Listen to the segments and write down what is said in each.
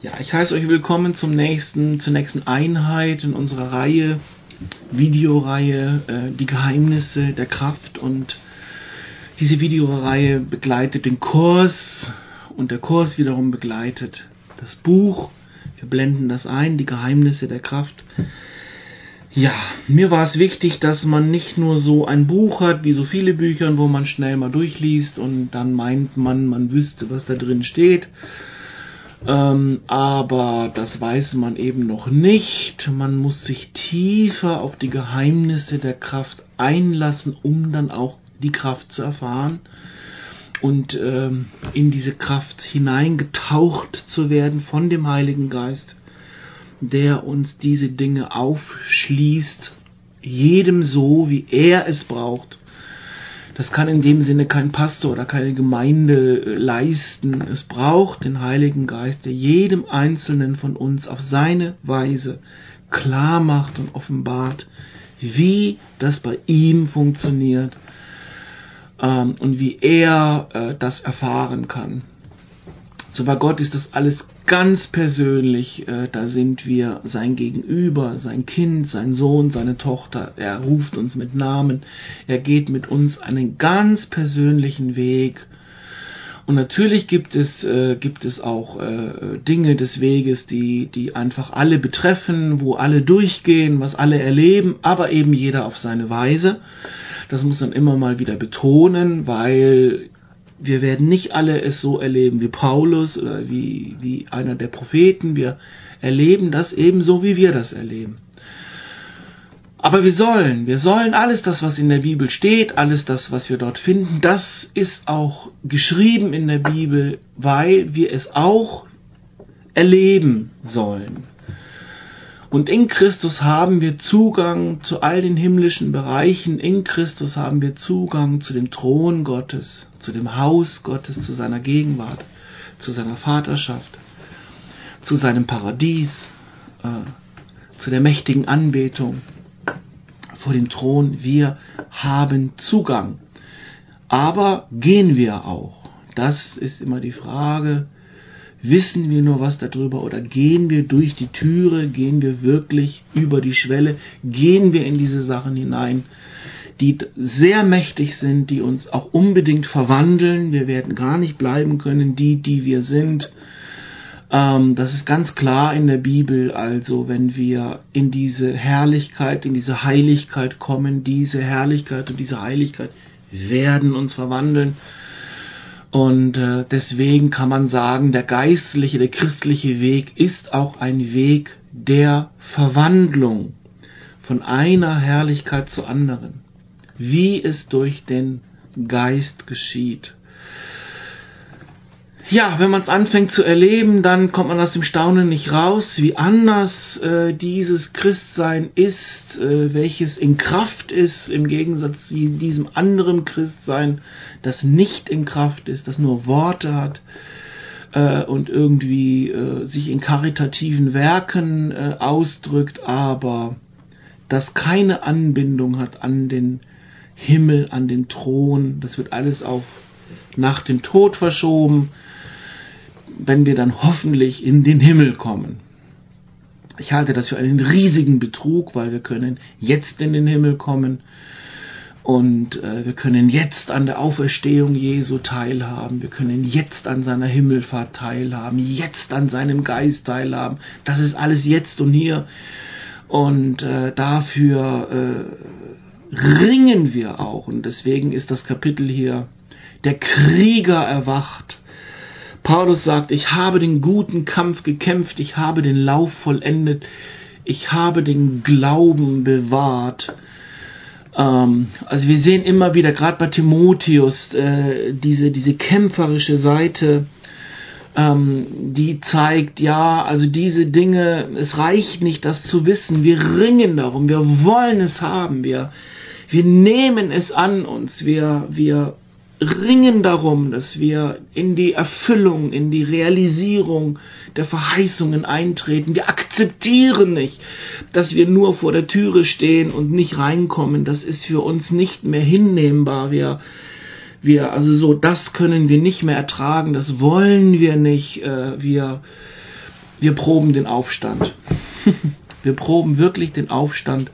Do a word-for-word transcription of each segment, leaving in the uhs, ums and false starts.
Ja, ich heiße euch willkommen zum nächsten, zur nächsten Einheit in unserer Reihe, Videoreihe, äh, die Geheimnisse der Kraft. Und diese Videoreihe begleitet den Kurs und der Kurs wiederum begleitet das Buch. Wir blenden das ein, die Geheimnisse der Kraft. Ja, mir war es wichtig, dass man nicht nur so ein Buch hat, wie so viele Bücher, wo man schnell mal durchliest und dann meint man, man wüsste, was da drin steht. Ähm, aber das weiß man eben noch nicht. Man muss sich tiefer auf die Geheimnisse der Kraft einlassen, um dann auch die Kraft zu erfahren und ähm, in diese Kraft hineingetaucht zu werden von dem Heiligen Geist, der uns diese Dinge aufschließt, jedem so, wie er es braucht. Das kann in dem Sinne kein Pastor oder keine Gemeinde leisten. Es braucht den Heiligen Geist, der jedem Einzelnen von uns auf seine Weise klar macht und offenbart, wie das bei ihm funktioniert ähm, und wie er äh, das erfahren kann. So bei Gott ist das alles ganz persönlich, äh, da sind wir sein Gegenüber, sein Kind, sein Sohn, seine Tochter. Er ruft uns mit Namen, er geht mit uns einen ganz persönlichen Weg. Und natürlich gibt es äh, gibt es auch äh, Dinge des Weges, die die einfach alle betreffen, wo alle durchgehen, was alle erleben, aber eben jeder auf seine Weise. Das muss man immer mal wieder betonen, weil wir werden nicht alle es so erleben wie Paulus oder wie, wie einer der Propheten. Wir erleben das ebenso, wie wir das erleben. Aber wir sollen, wir sollen alles das, was in der Bibel steht, alles das, was wir dort finden, das ist auch geschrieben in der Bibel, weil wir es auch erleben sollen. Und in Christus haben wir Zugang zu all den himmlischen Bereichen. In Christus haben wir Zugang zu dem Thron Gottes, zu dem Haus Gottes, zu seiner Gegenwart, zu seiner Vaterschaft, zu seinem Paradies, äh, zu der mächtigen Anbetung vor dem Thron. Wir haben Zugang. Aber gehen wir auch? Das ist immer die Frage. Wissen wir nur was darüber oder gehen wir durch die Türe, gehen wir wirklich über die Schwelle, gehen wir in diese Sachen hinein, die sehr mächtig sind, die uns auch unbedingt verwandeln. Wir werden gar nicht bleiben können, die, die wir sind. Ähm, das ist ganz klar in der Bibel. Also wenn wir in diese Herrlichkeit, in diese Heiligkeit kommen, diese Herrlichkeit und diese Heiligkeit werden uns verwandeln. Und äh, deswegen kann man sagen, der geistliche, der christliche Weg ist auch ein Weg der Verwandlung von einer Herrlichkeit zur anderen, wie es durch den Geist geschieht. Ja, wenn man es anfängt zu erleben, dann kommt man aus dem Staunen nicht raus, wie anders äh, dieses Christsein ist, äh, welches in Kraft ist, im Gegensatz zu diesem anderen Christsein, das nicht in Kraft ist, das nur Worte hat äh, und irgendwie äh, sich in karitativen Werken äh, ausdrückt, aber das keine Anbindung hat an den Himmel, an den Thron. Das wird alles auf nach dem Tod verschoben, wenn wir dann hoffentlich in den Himmel kommen. Ich halte das für einen riesigen Betrug, weil wir können jetzt in den Himmel kommen und äh, wir können jetzt an der Auferstehung Jesu teilhaben, wir können jetzt an seiner Himmelfahrt teilhaben, jetzt an seinem Geist teilhaben. Das ist alles jetzt und hier und äh, dafür äh, ringen wir auch, und deswegen ist das Kapitel hier: Der Krieger erwacht. Paulus sagt, ich habe den guten Kampf gekämpft, ich habe den Lauf vollendet, ich habe den Glauben bewahrt. Ähm, also wir sehen immer wieder, gerade bei Timotheus, äh, diese, diese kämpferische Seite, ähm, die zeigt, ja, also diese Dinge, es reicht nicht, das zu wissen, wir ringen darum, wir wollen es haben, wir, wir nehmen es an uns, wir, wir ringen darum, dass wir in die Erfüllung, in die Realisierung der Verheißungen eintreten. Wir akzeptieren nicht, dass wir nur vor der Türe stehen und nicht reinkommen. Das ist für uns nicht mehr hinnehmbar. Wir, wir, also so, das können wir nicht mehr ertragen. Das wollen wir nicht. Wir wir proben den Aufstand. Wir proben wirklich den Aufstand.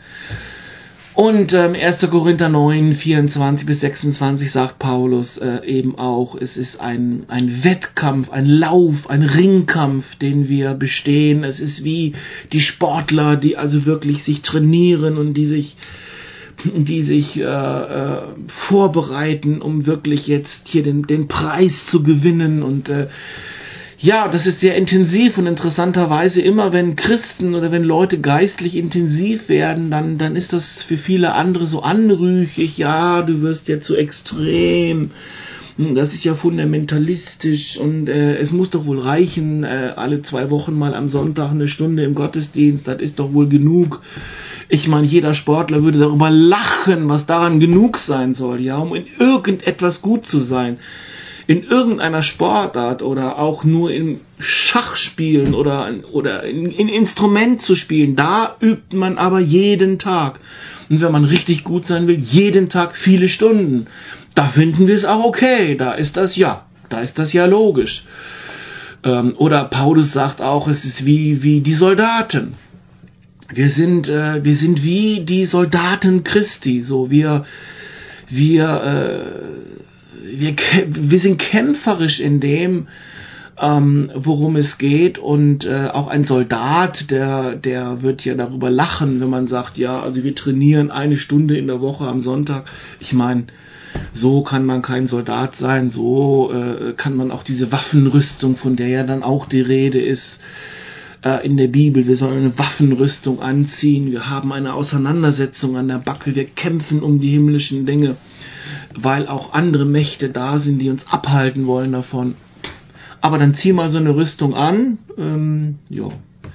Und ähm, erster Korinther neun, vierundzwanzig bis sechsundzwanzig sagt Paulus äh, eben auch, es ist ein, ein Wettkampf, ein Lauf, ein Ringkampf, den wir bestehen. Es ist wie die Sportler, die also wirklich sich trainieren und die sich, die sich äh, äh, vorbereiten, um wirklich jetzt hier den, den Preis zu gewinnen. Und äh, ja, das ist sehr intensiv und interessanterweise immer, wenn Christen oder wenn Leute geistlich intensiv werden, dann, dann ist das für viele andere so anrüchig. Ja, du wirst jetzt so extrem. Das ist ja fundamentalistisch und äh, es muss doch wohl reichen, äh, alle zwei Wochen mal am Sonntag eine Stunde im Gottesdienst, das ist doch wohl genug. Ich meine, jeder Sportler würde darüber lachen, was daran genug sein soll, ja, um in irgendetwas gut zu sein. In irgendeiner Sportart oder auch nur im Schachspielen oder, oder in, in Instrument zu spielen, da übt man aber jeden Tag. Und wenn man richtig gut sein will, jeden Tag viele Stunden. Da finden wir es auch okay, da ist das ja, da ist das ja logisch. Ähm, oder Paulus sagt auch, es ist wie, wie die Soldaten. Wir sind, äh, wir sind wie die Soldaten Christi, so wir, wir, äh, Wir, wir sind kämpferisch in dem, ähm, worum es geht, und äh, auch ein Soldat, der, der wird ja darüber lachen, wenn man sagt, ja, also wir trainieren eine Stunde in der Woche am Sonntag. Ich meine, so kann man kein Soldat sein, so äh, kann man auch diese Waffenrüstung, von der ja dann auch die Rede ist, äh, in der Bibel, wir sollen eine Waffenrüstung anziehen, wir haben eine Auseinandersetzung an der Backe, wir kämpfen um die himmlischen Dinge, weil auch andere Mächte da sind, die uns abhalten wollen davon. Aber dann zieh mal so eine Rüstung an, ähm, ja.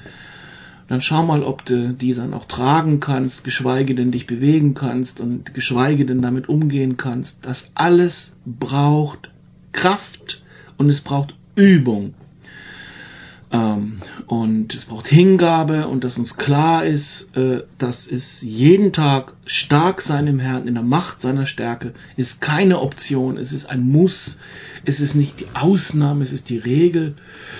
Dann schau mal, ob du die dann auch tragen kannst, geschweige denn dich bewegen kannst und geschweige denn damit umgehen kannst. Das alles braucht Kraft und es braucht Übung. Ähm, und es braucht Hingabe und dass uns klar ist, äh, dass es jeden Tag stark sein im Herrn, in der Macht seiner Stärke, ist keine Option, es ist ein Muss, es ist nicht die Ausnahme, es ist die Regel.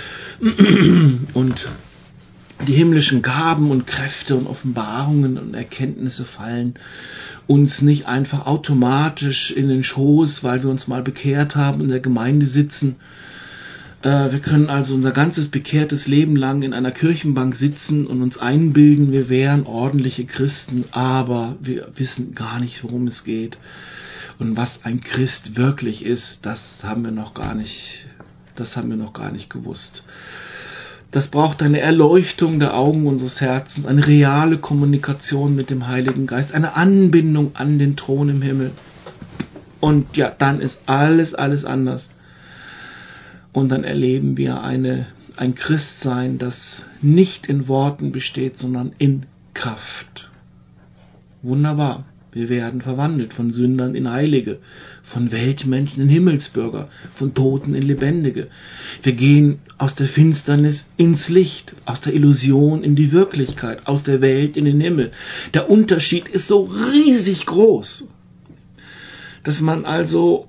Und die himmlischen Gaben und Kräfte und Offenbarungen und Erkenntnisse fallen uns nicht einfach automatisch in den Schoß, weil wir uns mal bekehrt haben, in der Gemeinde sitzen. Wir können also unser ganzes bekehrtes Leben lang in einer Kirchenbank sitzen und uns einbilden, wir wären ordentliche Christen, aber wir wissen gar nicht, worum es geht. Und was ein Christ wirklich ist, das haben wir noch gar nicht, das haben wir noch gar nicht gewusst. Das braucht eine Erleuchtung der Augen unseres Herzens, eine reale Kommunikation mit dem Heiligen Geist, eine Anbindung an den Thron im Himmel. Und ja, dann ist alles, alles anders. Und dann erleben wir eine, ein Christsein, das nicht in Worten besteht, sondern in Kraft. Wunderbar. Wir werden verwandelt von Sündern in Heilige, von Weltmenschen in Himmelsbürger, von Toten in Lebendige. Wir gehen aus der Finsternis ins Licht, aus der Illusion in die Wirklichkeit, aus der Welt in den Himmel. Der Unterschied ist so riesig groß, dass man also...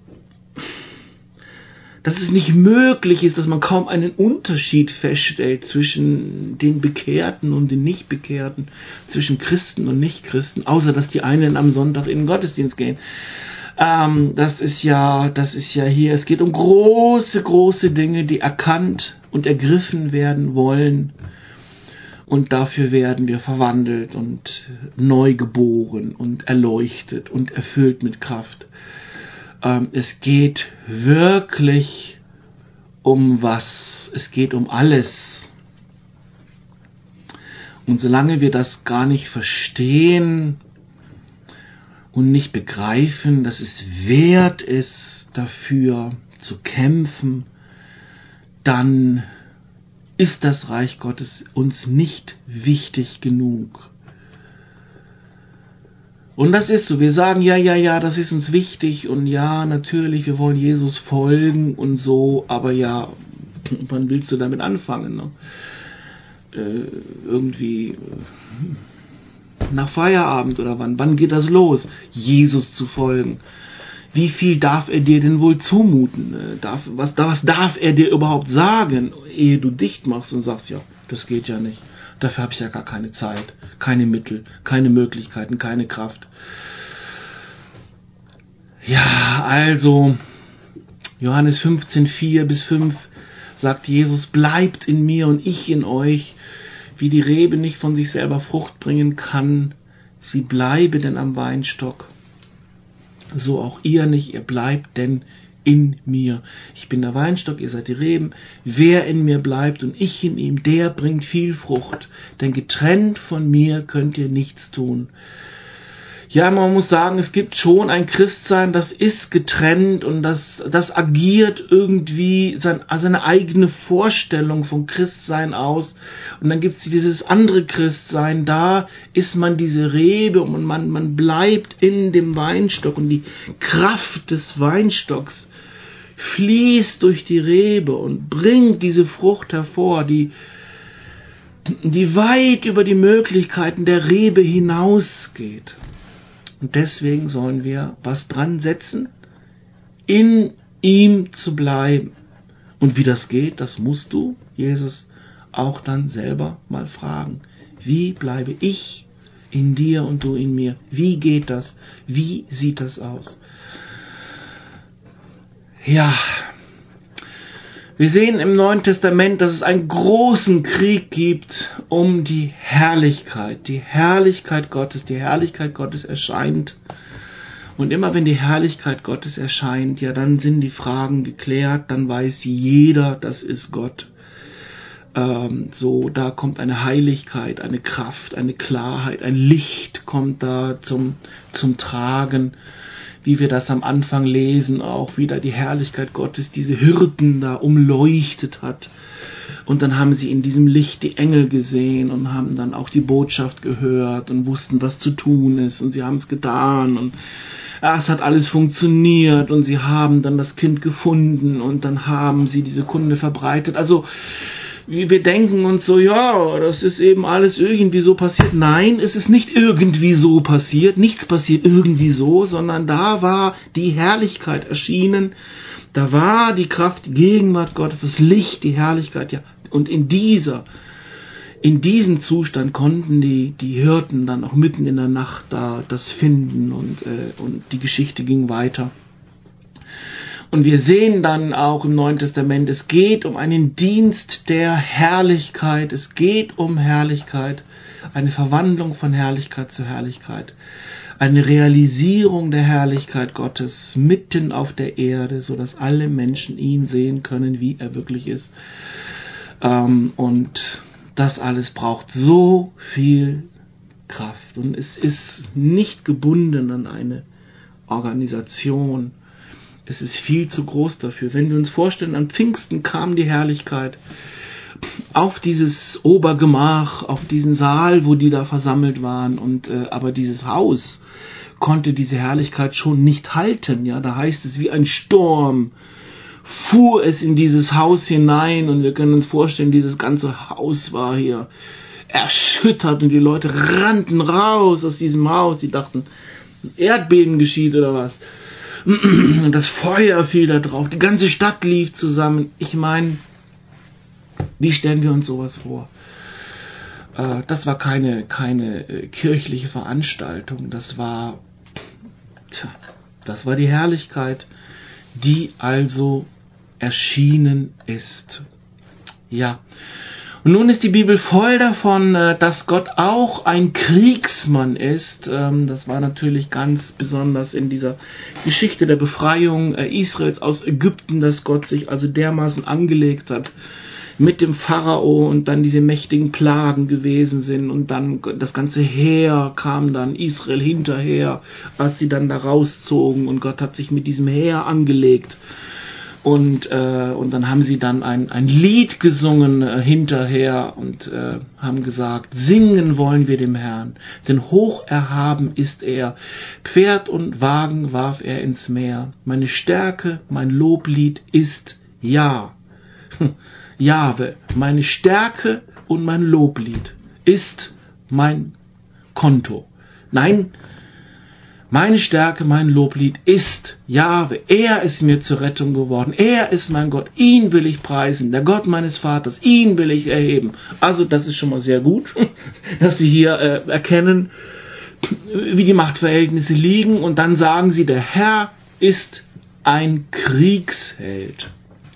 dass es nicht möglich ist, dass man kaum einen Unterschied feststellt zwischen den Bekehrten und den Nichtbekehrten, zwischen Christen und Nichtchristen, außer dass die einen am Sonntag in den Gottesdienst gehen. Ähm, das ist ja, das ist ja hier, es geht um große, große Dinge, die erkannt und ergriffen werden wollen. Und dafür werden wir verwandelt und neu geboren und erleuchtet und erfüllt mit Kraft. Es geht wirklich um was? Es geht um alles. Und solange wir das gar nicht verstehen und nicht begreifen, dass es wert ist, dafür zu kämpfen, dann ist das Reich Gottes uns nicht wichtig genug. Und das ist so, wir sagen, ja, ja, ja, das ist uns wichtig und ja, natürlich, wir wollen Jesus folgen und so, aber ja, wann willst du damit anfangen? Ne? Äh, irgendwie nach Feierabend oder wann? Wann geht das los, Jesus zu folgen? wie viel darf er dir denn wohl zumuten? Darf, was, was darf er dir überhaupt sagen, ehe du dicht machst und sagst, ja, das geht ja nicht. Dafür habe ich ja gar keine Zeit, keine Mittel, keine Möglichkeiten, keine Kraft. Ja, also Johannes fünfzehn, vier bis fünf sagt Jesus, bleibt in mir und ich in euch, wie die Rebe nicht von sich selber Frucht bringen kann, sie bleibe denn am Weinstock. So auch ihr nicht, ihr bleibt denn in mir. Ich bin der Weinstock, ihr seid die Reben. Wer in mir bleibt und ich in ihm, der bringt viel Frucht. Denn getrennt von mir könnt ihr nichts tun. Ja, man muss sagen, es gibt schon ein Christsein, das ist getrennt und das, das agiert irgendwie sein, seine eigene Vorstellung von Christsein aus. Und dann gibt es dieses andere Christsein, da ist man diese Rebe und man, man bleibt in dem Weinstock und die Kraft des Weinstocks fließt durch die Rebe und bringt diese Frucht hervor, die die weit über die Möglichkeiten der Rebe hinausgeht. Und deswegen sollen wir was dran setzen, in ihm zu bleiben. Und wie das geht, das musst du, Jesus, auch dann selber mal fragen. Wie bleibe ich in dir und du in mir? Wie geht das? Wie sieht das aus? Ja, wir sehen im Neuen Testament, dass es einen großen Krieg gibt um die Herrlichkeit. Die Herrlichkeit Gottes, die Herrlichkeit Gottes erscheint. Und immer wenn die Herrlichkeit Gottes erscheint, ja, dann sind die Fragen geklärt, dann weiß jeder, das ist Gott. Ähm, so, da kommt eine Heiligkeit, eine Kraft, eine Klarheit, ein Licht kommt da zum, zum Tragen. Wie wir das am Anfang lesen, auch wieder die Herrlichkeit Gottes, diese Hirten da umleuchtet hat. Und dann haben sie in diesem Licht die Engel gesehen und haben dann auch die Botschaft gehört und wussten, was zu tun ist. Und sie haben es getan und ja, es hat alles funktioniert und sie haben dann das Kind gefunden und dann haben sie diese Kunde verbreitet. Also wir denken uns so, ja, das ist eben alles irgendwie so passiert. Nein, es ist nicht irgendwie so passiert, nichts passiert irgendwie so, sondern da war die Herrlichkeit erschienen, da war die Kraft, die Gegenwart Gottes, das Licht, die Herrlichkeit, ja. Und in dieser, in diesem Zustand konnten die, die Hirten dann auch mitten in der Nacht da das finden und, äh, und die Geschichte ging weiter. Und wir sehen dann auch im Neuen Testament, es geht um einen Dienst der Herrlichkeit, es geht um Herrlichkeit, eine Verwandlung von Herrlichkeit zu Herrlichkeit, eine Realisierung der Herrlichkeit Gottes mitten auf der Erde, sodass alle Menschen ihn sehen können, wie er wirklich ist. Und das alles braucht so viel Kraft und es ist nicht gebunden an eine Organisation. Es ist viel zu groß dafür. Wenn wir uns vorstellen, an Pfingsten kam die Herrlichkeit auf dieses Obergemach, auf diesen Saal, wo die da versammelt waren. Und äh, aber dieses Haus konnte diese Herrlichkeit schon nicht halten. Ja, da heißt es, wie ein Sturm fuhr es in dieses Haus hinein. Und wir können uns vorstellen, dieses ganze Haus war hier erschüttert und die Leute rannten raus aus diesem Haus. Die dachten, ein Erdbeben geschieht oder was. Und das Feuer fiel da drauf, die ganze Stadt lief zusammen. Ich meine, wie stellen wir uns sowas vor? Äh, das war keine, keine äh, kirchliche Veranstaltung, das war, tja, das war die Herrlichkeit, die also erschienen ist. Ja. Und nun ist die Bibel voll davon, dass Gott auch ein Kriegsmann ist. Das war natürlich ganz besonders in dieser Geschichte der Befreiung Israels aus Ägypten, dass Gott sich also dermaßen angelegt hat mit dem Pharao und dann diese mächtigen Plagen gewesen sind und dann das ganze Heer kam dann Israel hinterher, als sie dann da rauszogen und Gott hat sich mit diesem Heer angelegt. Und, äh, und dann haben sie dann ein, ein Lied gesungen äh, hinterher und äh, haben gesagt, singen wollen wir dem Herrn, denn hoch erhaben ist er. Pferd und Wagen warf er ins Meer. Meine Stärke, mein Loblied ist Ja. Jahwe, meine Stärke und mein Loblied ist mein Konto. Nein, Meine Stärke, mein Loblied ist Jahwe. Er ist mir zur Rettung geworden. Er ist mein Gott. Ihn will ich preisen. Der Gott meines Vaters. Ihn will ich erheben. Also das ist schon mal sehr gut, dass Sie hier äh, erkennen, wie die Machtverhältnisse liegen. Und dann sagen Sie, der Herr ist ein Kriegsheld.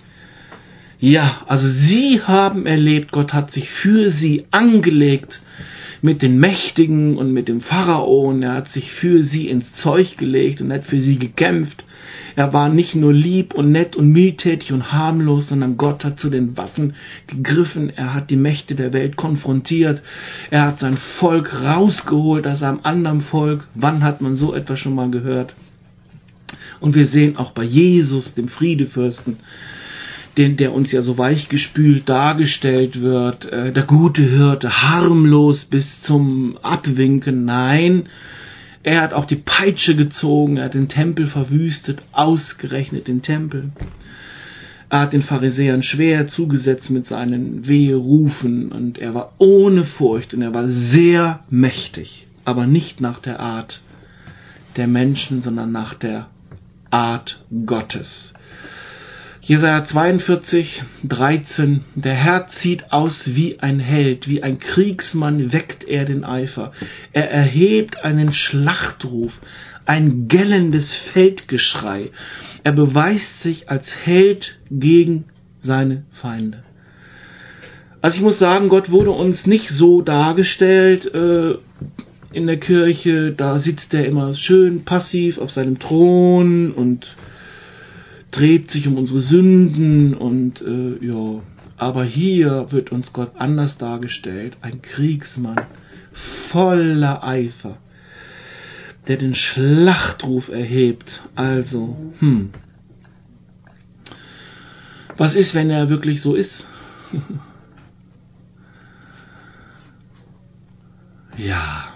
Ja, also Sie haben erlebt, Gott hat sich für Sie angelegt mit den Mächtigen und mit dem Pharao, und er hat sich für sie ins Zeug gelegt und hat für sie gekämpft. Er war nicht nur lieb und nett und mildtätig und harmlos, sondern Gott hat zu den Waffen gegriffen. Er hat die Mächte der Welt konfrontiert. Er hat sein Volk rausgeholt aus einem anderen Volk. Wann hat man so etwas schon mal gehört? Und wir sehen auch bei Jesus, dem Friedefürsten, den, der uns ja so weichgespült dargestellt wird, äh, der gute Hirte, harmlos bis zum Abwinken. Nein, er hat auch die Peitsche gezogen, er hat den Tempel verwüstet, ausgerechnet den Tempel. Er hat den Pharisäern schwer zugesetzt mit seinen Weherufen, und er war ohne Furcht und er war sehr mächtig, aber nicht nach der Art der Menschen, sondern nach der Art Gottes. Jesaja zweiundvierzig, dreizehn, der Herr zieht aus wie ein Held, wie ein Kriegsmann weckt er den Eifer. Er erhebt einen Schlachtruf, ein gellendes Feldgeschrei. Er beweist sich als Held gegen seine Feinde. Also ich muss sagen, Gott wurde uns nicht so dargestellt äh, in der Kirche, da sitzt er immer schön passiv auf seinem Thron und dreht sich um unsere Sünden und äh, ja, aber hier wird uns Gott anders dargestellt, ein Kriegsmann voller Eifer, der den Schlachtruf erhebt. Also, hm, was ist, wenn er wirklich so ist? Ja,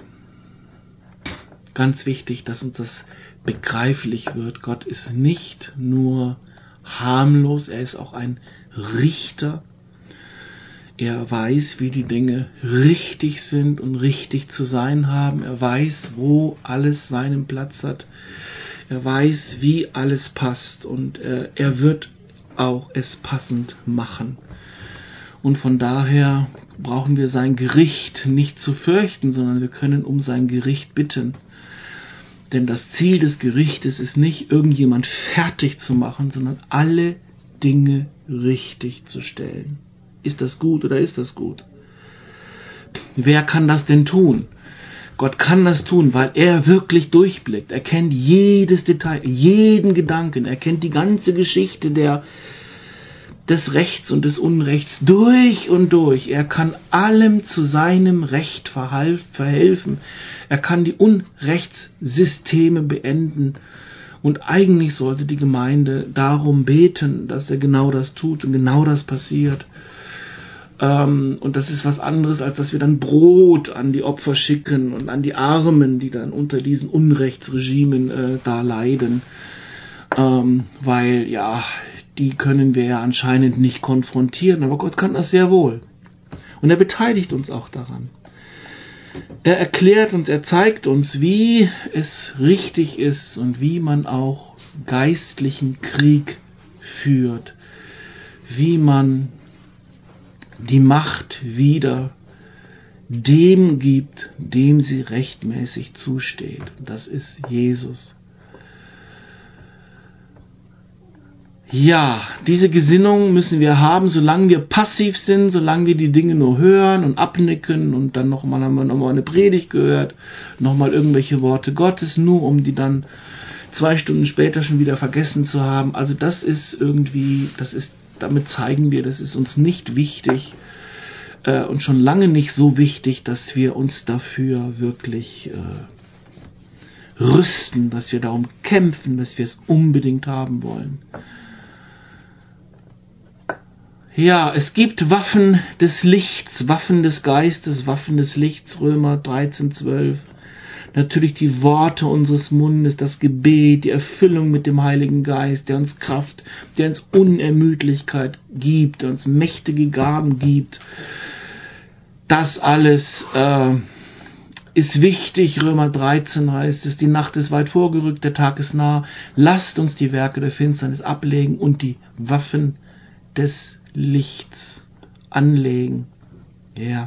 ganz wichtig, dass uns das begreiflich wird. Gott ist nicht nur harmlos, er ist auch ein Richter. Er weiß, wie die Dinge richtig sind und richtig zu sein haben. Er weiß, wo alles seinen Platz hat. Er weiß, wie alles passt, und äh, er wird auch es passend machen. Und von daher brauchen wir sein Gericht nicht zu fürchten, sondern wir können um sein Gericht bitten. Denn das Ziel des Gerichtes ist nicht, irgendjemand fertig zu machen, sondern alle Dinge richtig zu stellen. Ist das gut oder ist das gut? Wer kann das denn tun? Gott kann das tun, weil er wirklich durchblickt. Er kennt jedes Detail, jeden Gedanken. Er kennt die ganze Geschichte der des Rechts und des Unrechts durch und durch. Er kann allem zu seinem Recht verhelfen. Er kann die Unrechtssysteme beenden. Und eigentlich sollte die Gemeinde darum beten, dass er genau das tut und genau das passiert. Ähm, und das ist was anderes, als dass wir dann Brot an die Opfer schicken und an die Armen, die dann unter diesen Unrechtsregimen äh, da leiden. Ähm, weil, ja, die können wir ja anscheinend nicht konfrontieren, aber Gott kann das sehr wohl. Und er beteiligt uns auch daran. Er erklärt uns, er zeigt uns, wie es richtig ist und wie man auch geistlichen Krieg führt, wie man die Macht wieder dem gibt, dem sie rechtmäßig zusteht. Und das ist Jesus. Ja, diese Gesinnung müssen wir haben, solange wir passiv sind, solange wir die Dinge nur hören und abnicken und dann nochmal haben wir nochmal eine Predigt gehört, nochmal irgendwelche Worte Gottes, nur um die dann zwei Stunden später schon wieder vergessen zu haben. Also das ist irgendwie, das ist, damit zeigen wir, das ist uns nicht wichtig äh, und schon lange nicht so wichtig, dass wir uns dafür wirklich äh, rüsten, dass wir darum kämpfen, dass wir es unbedingt haben wollen. Ja, es gibt Waffen des Lichts, Waffen des Geistes, Waffen des Lichts, Römer dreizehn, zwölf. Natürlich die Worte unseres Mundes, das Gebet, die Erfüllung mit dem Heiligen Geist, der uns Kraft, der uns Unermüdlichkeit gibt, der uns mächtige Gaben gibt. Das alles äh, ist wichtig. Römer dreizehn heißt es, die Nacht ist weit vorgerückt, der Tag ist nah. Lasst uns die Werke der Finsternis ablegen und die Waffen des Lichts anlegen. Ja.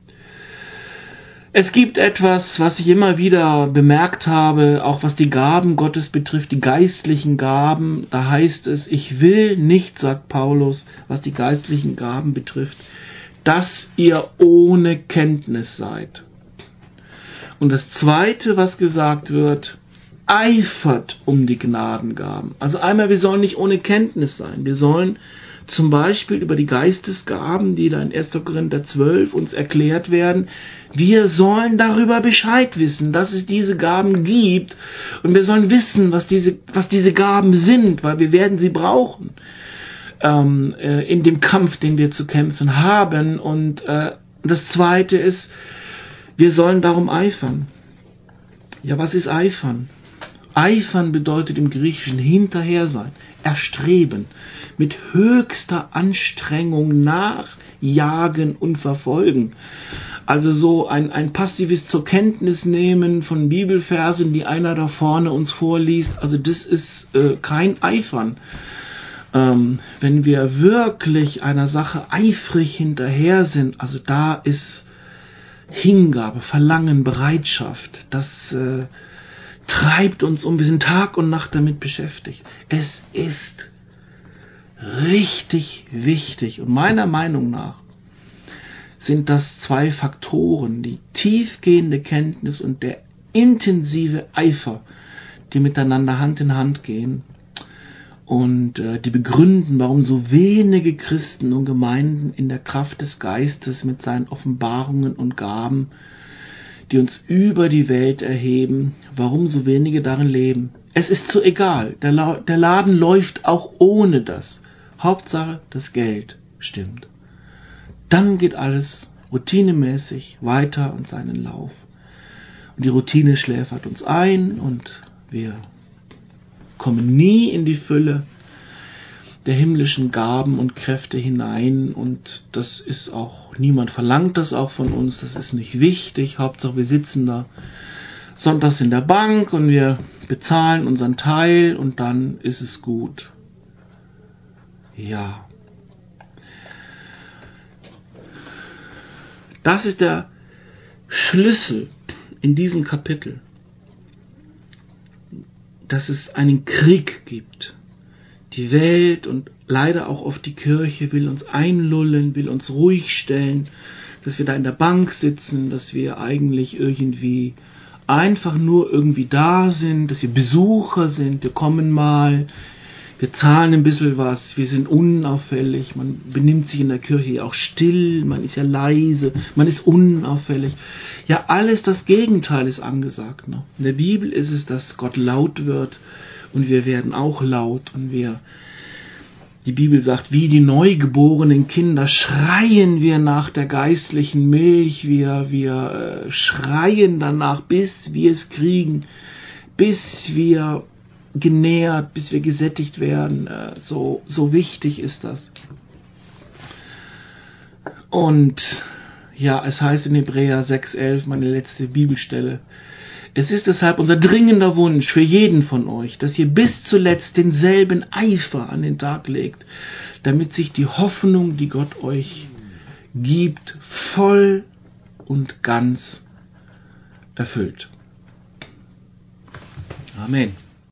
Es gibt etwas, was ich immer wieder bemerkt habe, auch was die Gaben Gottes betrifft, die geistlichen Gaben. Da heißt es, ich will nicht, sagt Paulus, was die geistlichen Gaben betrifft, dass ihr ohne Kenntnis seid. Und das Zweite, was gesagt wird, eifert um die Gnadengaben. Also einmal, wir sollen nicht ohne Kenntnis sein. Wir sollen zum Beispiel über die Geistesgaben, die da in erster Korinther zwölf uns erklärt werden, wir sollen darüber Bescheid wissen, dass es diese Gaben gibt. Und wir sollen wissen, was diese, was diese Gaben sind, weil wir werden sie brauchen ähm, äh, in dem Kampf, den wir zu kämpfen haben. Und äh, das Zweite ist, wir sollen darum eifern. Ja, was ist eifern? Eifern bedeutet im Griechischen hinterher sein, erstreben, mit höchster Anstrengung nachjagen und verfolgen. Also so ein, ein passives zur Kenntnis nehmen von Bibelversen, die einer da vorne uns vorliest. Also das ist äh, kein Eifern. Ähm, wenn wir wirklich einer Sache eifrig hinterher sind, also da ist Hingabe, Verlangen, Bereitschaft, das äh, treibt uns um. Wir sind Tag und Nacht damit beschäftigt. Es ist richtig wichtig. Und meiner Meinung nach sind das zwei Faktoren, die tiefgehende Kenntnis und der intensive Eifer, die miteinander Hand in Hand gehen und äh, die begründen, warum so wenige Christen und Gemeinden in der Kraft des Geistes mit seinen Offenbarungen und Gaben, die uns über die Welt erheben, warum so wenige darin leben. Es ist so egal, der, La- der Laden läuft auch ohne das. Hauptsache, das Geld stimmt. Dann geht alles routinemäßig weiter und seinen Lauf. Und die Routine schläfert uns ein und wir kommen nie in die Fülle der himmlischen Gaben und Kräfte hinein. Und das ist auch, niemand verlangt das auch von uns, das ist nicht wichtig. Hauptsache wir sitzen da sonntags in der Bank und wir bezahlen unseren Teil und dann ist es gut. Ja. Das ist der Schlüssel in diesem Kapitel, dass es einen Krieg gibt. Die Welt und leider auch oft die Kirche will uns einlullen, will uns ruhig stellen, dass wir da in der Bank sitzen, dass wir eigentlich irgendwie einfach nur irgendwie da sind, dass wir Besucher sind, wir kommen mal, wir zahlen ein bisschen was, wir sind unauffällig, man benimmt sich in der Kirche auch still, man ist ja leise, man ist unauffällig. Ja, alles das Gegenteil ist angesagt. Ne? In der Bibel ist es, dass Gott laut wird und wir werden auch laut und wir, die Bibel sagt, wie die neugeborenen Kinder schreien wir nach der geistlichen Milch, wir, wir äh, schreien danach, bis wir es kriegen, bis wir genährt, bis wir gesättigt werden. Äh, so, so wichtig ist das. Und ja, es heißt in Hebräer sechs elf, meine letzte Bibelstelle, es ist deshalb unser dringender Wunsch für jeden von euch, dass ihr bis zuletzt denselben Eifer an den Tag legt, damit sich die Hoffnung, die Gott euch gibt, voll und ganz erfüllt. Amen.